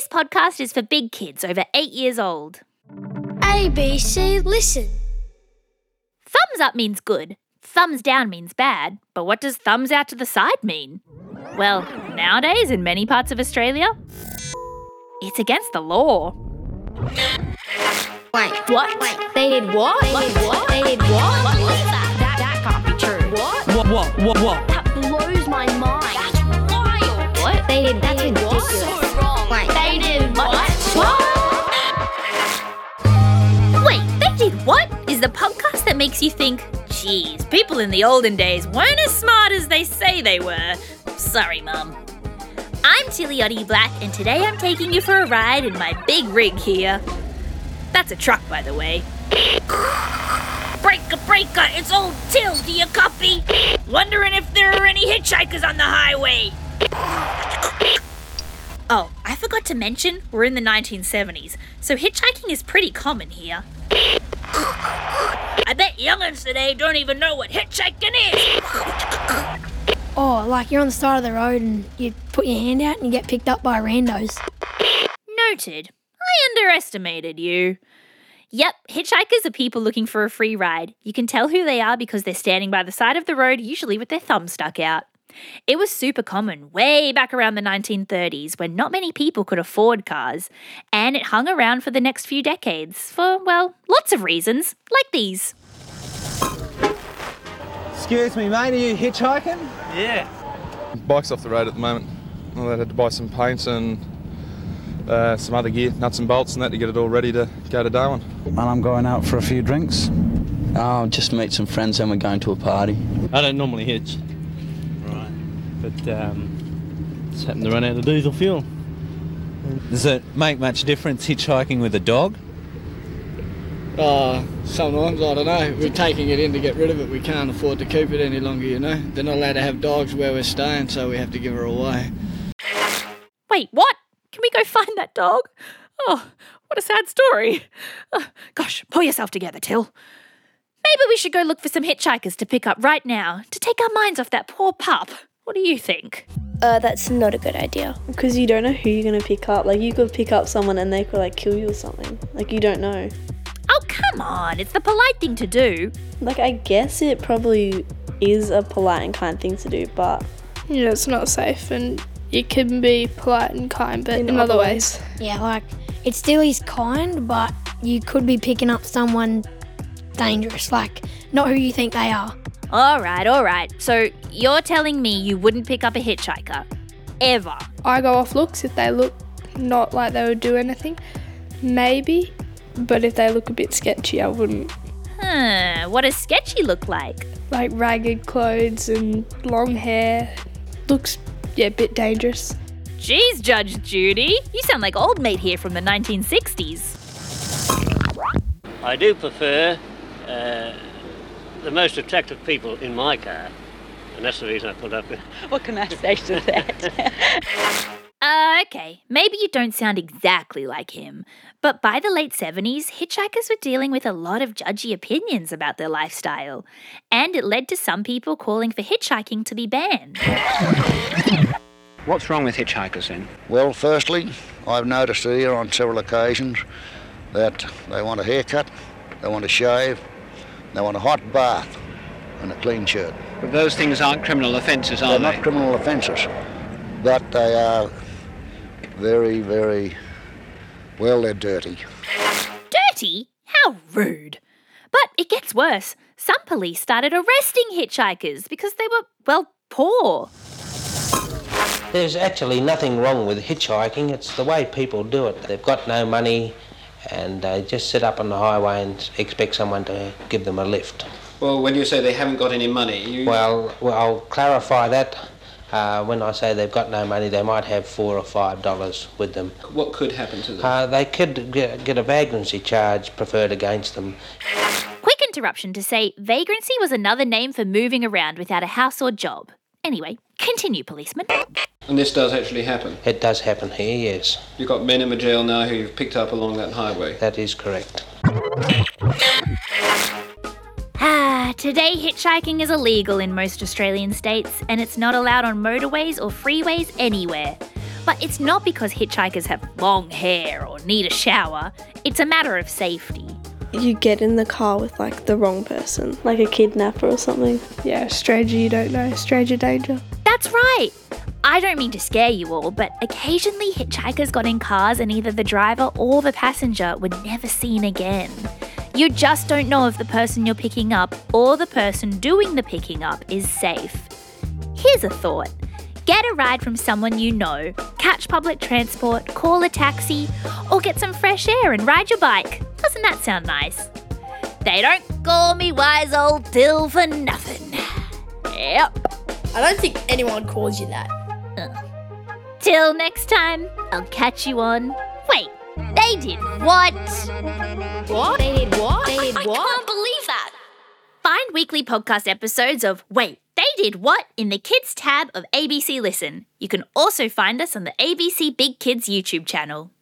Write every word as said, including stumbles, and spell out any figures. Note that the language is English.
This podcast is for big kids over eight years old. A, B, C, listen. Thumbs up means good. Thumbs down means bad. But what does thumbs out to the side mean? Well, nowadays in many parts of Australia, it's against the law. Wait, What? wait, they did what? They did what? They did what? What is that? That, that can't be true. What? What, what, what, what? That blows my mind. That's wild. What? They did, That's they did what? ridiculous. So wrong. Wait, They did what? What? Wait, they did what? Is the podcast that makes you think, geez, people in the olden days weren't as smart as they say they were. Sorry, Mum. I'm Tiliotti Black, and today I'm taking you for a ride in my big rig here. That's a truck, by the way. Breaker, breaker, it's old Till, do you copy? Wondering if there are any hitchhikers on the highway. Oh, I forgot to mention, we're in the nineteen seventies, so hitchhiking is pretty common here. I bet young'uns today don't even know what hitchhiking is. Oh, like you're on the side of the road and you put your hand out and you get picked up by randos. Noted. I underestimated you. Yep, hitchhikers are people looking for a free ride. You can tell who they are because they're standing by the side of the road, usually with their thumb stuck out. It was super common way back around the nineteen thirties when not many people could afford cars, and it hung around for the next few decades for, well, lots of reasons, like these. Excuse me, mate, are you hitchhiking? Yeah. Bike's off the road at the moment. Well, I had to buy some paints and uh, some other gear, nuts and bolts and that to get it all ready to go to Darwin. And I'm going out for a few drinks. Oh, just meet some friends and we're going to a party. I don't normally hitch. Right. But um, just happened to run out of diesel fuel. Does it make much difference hitchhiking with a dog? Uh, sometimes, I don't know. We're taking it in to get rid of it. We can't afford to keep it any longer, you know. They're not allowed to have dogs where we're staying, so we have to give her away. Wait, what? Can we go find that dog? Oh, what a sad story. Oh, gosh, pull yourself together, Till. Maybe we should go look for some hitchhikers to pick up right now to take our minds off that poor pup. What do you think? Uh, that's not a good idea. Because you don't know who you're going to pick up. Like, you could pick up someone and they could, like, kill you or something. Like, you don't know. Oh, come on. It's the polite thing to do. Like, I guess it probably is a polite and kind thing to do, but... You know, it's not safe, and you can be polite and kind, but in, in other ways. Yeah, like, it still is kind, but you could be picking up someone dangerous, like, not who you think they are. All right, all right. So you're telling me you wouldn't pick up a hitchhiker? Ever? I go off looks if they look not like they would do anything. Maybe. But if they look a bit sketchy, I wouldn't. Huh, what does sketchy look like? Like ragged clothes and long hair. Looks, yeah, a bit dangerous. Geez, Judge Judy, you sound like old mate here from the nineteen sixties. I do prefer uh, the most attractive people in my car, and that's the reason I put up with. What can I say to that? Uh, okay, maybe you don't sound exactly like him, but by the late seventies, hitchhikers were dealing with a lot of judgy opinions about their lifestyle, and it led to some people calling for hitchhiking to be banned. What's wrong with hitchhikers then? Well, firstly, I've noticed here on several occasions that they want a haircut, they want a shave, they want a hot bath and a clean shirt. But those things aren't criminal offences, are They're they? not criminal offences, but they are very, very, well, they're dirty. Dirty? How rude. But it gets worse. Some police started arresting hitchhikers because they were, well, poor. There's actually nothing wrong with hitchhiking. It's the way people do it. They've got no money and they just sit up on the highway and expect someone to give them a lift. Well, when you say they haven't got any money, you... Well, well I'll clarify that. Uh, when I say they've got no money, they might have four or five dollars with them. What could happen to them? Uh, they could get, get a vagrancy charge preferred against them. Quick interruption to say vagrancy was another name for moving around without a house or job. Anyway, continue, policeman. And this does actually happen? It does happen here, yes. You've got men in the jail now who you've picked up along that highway? That is correct. Ah, today hitchhiking is illegal in most Australian states, and it's not allowed on motorways or freeways anywhere. But it's not because hitchhikers have long hair or need a shower. It's a matter of safety. You get in the car with like the wrong person, like a kidnapper or something. Yeah, stranger you don't know, stranger danger. That's right. I don't mean to scare you all, but occasionally hitchhikers got in cars and either the driver or the passenger were never seen again. You just don't know if the person you're picking up or the person doing the picking up is safe. Here's a thought. Get a ride from someone you know, catch public transport, call a taxi, or get some fresh air and ride your bike. Doesn't that sound nice? They don't call me wise old Dill for nothing. Yep. I don't think anyone calls you that. Uh. Till next time, I'll catch you on... Wait, they did what? What? They did what? They did I, what? I can't believe that. Find weekly podcast episodes of Wait, They Did What in the Kids tab of A B C Listen. You can also find us on the A B C Big Kids YouTube channel.